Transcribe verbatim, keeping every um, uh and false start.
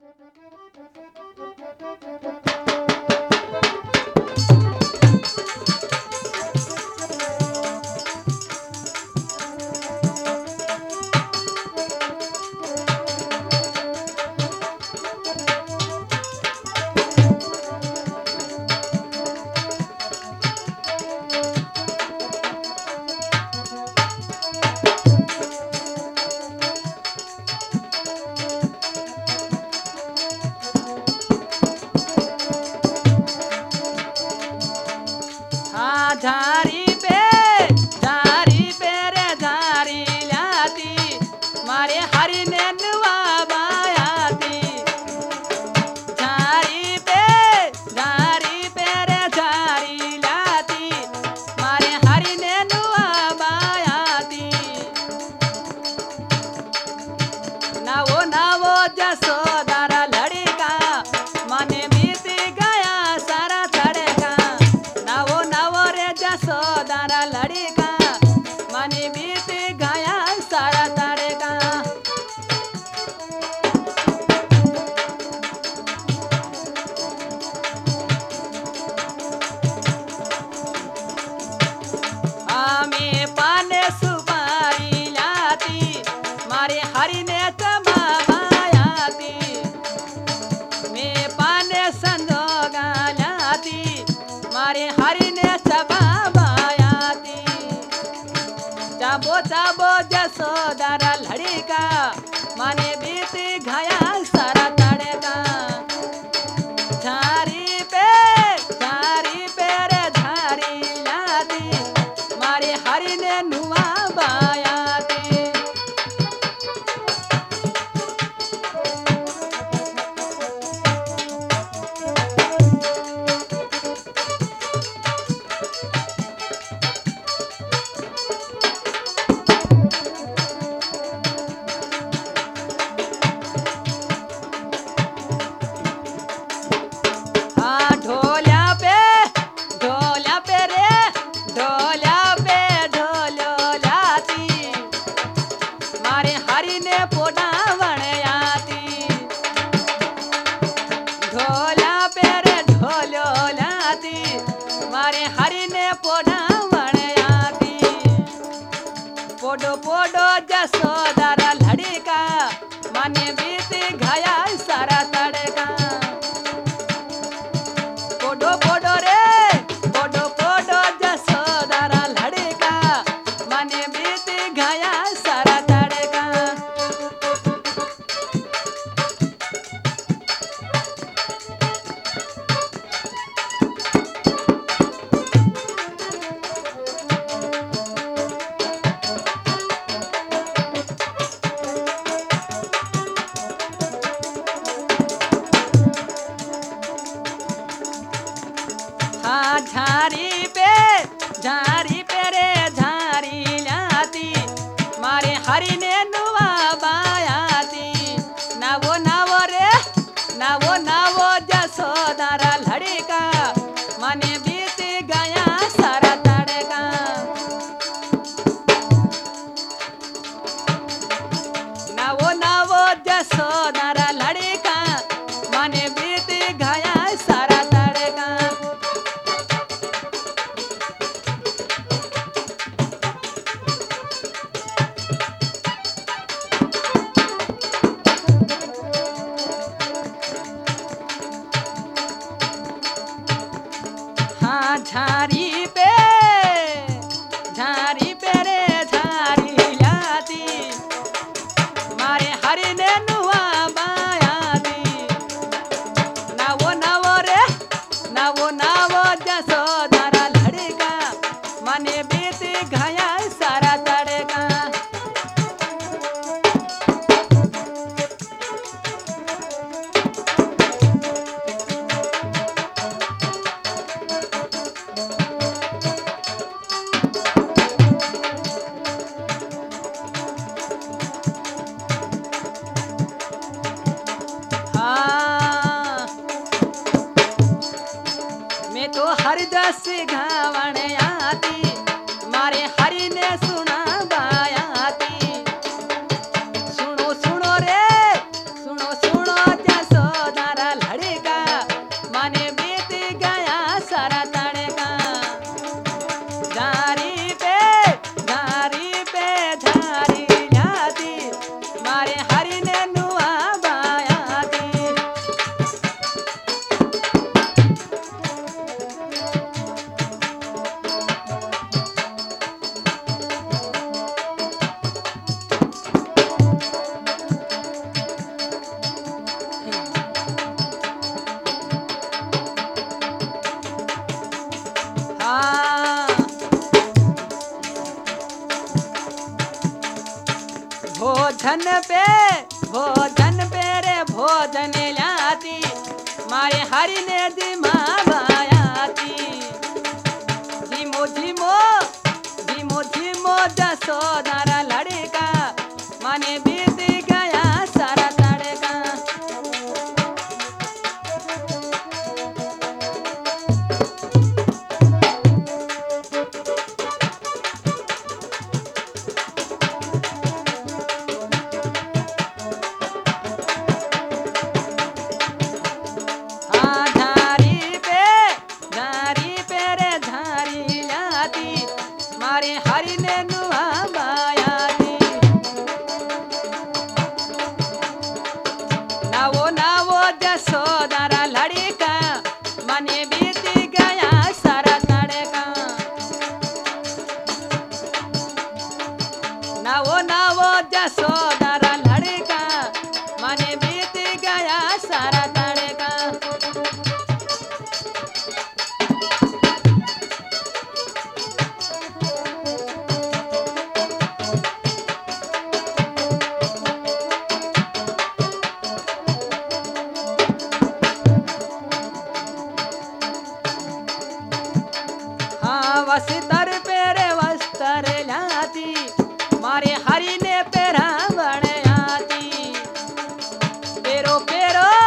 हाँ झारी पे झारी पे रे झारी लाती मारे हरि ने नुआ बायाती झारी पे झारी पे रे झारी लाती मारे हरि ने नुआ बायाती नावो नावो जसोदारा लड़का माने बीती गया सारा तड़का नावो नावो रे जसोदारा लड़का माने बीती गया सारा तड़का आमी पाने सुपारी लाती मारे हरि ने तमायाती मैं पाने संजोगा लाती मारे हरि ने चबायाती जाबो जाबो जसोदारा लड़का माने बीती गया सारा तड़का झारी पे झारी पे रे झारी लाती मारे हरि ने नुआ बायाती हाँ ढोल्या पे ढोल्या पे रे ढोल्या पे ढोलो लाती मारे हरि ने पोडा वणयाती ढोल्या पे रे ढोलो लाती मारे हरि ने पोडा वणयाती पोडो पोडो जसोदारा लड़का माने बीती गया सारा तड़का पोडो पोडो रे पोडो पोडो जसोदारा लड़का माने बीती गया सारा तड़का हाँ झारी पे झारी पे रे झारी लाती मारे हरि ने नुआ बायाती नावो नावो रे नावो नावो जसोदारा लड़का माने बीती गया सारा तड़का नावो नावो जसोदारा लड़का माने बीती गया सारा तड़का हाँ झारी पे झारी पे रे झारी लाती मारे हरि ने नुआ बायाती नावो नावो रे नावो नावो जसोदारा लड़का माने बीती गया सारा तड़का हाँ मैं तो हर जस घावण आती मारे हरि ने सुना बायाती सुनो सुनो रे सुनो सुनो जसो भोजन पे भोजन पे रे भोजन लाती मारे हरि ने दिमाग आयाती झिमो झिमो झिमो झिमो जसोदारा लड़का माने बीत गया सारा तड़का हाँ धारी पे धारी पे रे धारी लाती मारे हरि ने नुआ मायाती नावो नावो जसोदारा लड़का मने बीत गया सारा तड़का नावो नावो जसोदारा लड़का मने बीत गया सारा तड़का हाँ वस्तर पेरे वस्त्र लाती मारे हरि ने पेरा बड़े आती पेरो पेरो